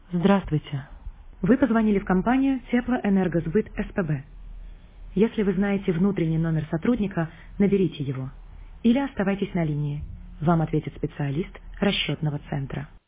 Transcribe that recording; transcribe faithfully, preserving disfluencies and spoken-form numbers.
Здравствуйте. Вы позвонили в компанию Теплоэнергосбыт СПБ. Если вы знаете внутренний номер сотрудника, наберите его. Или оставайтесь на линии. Вам ответит специалист расчетного центра.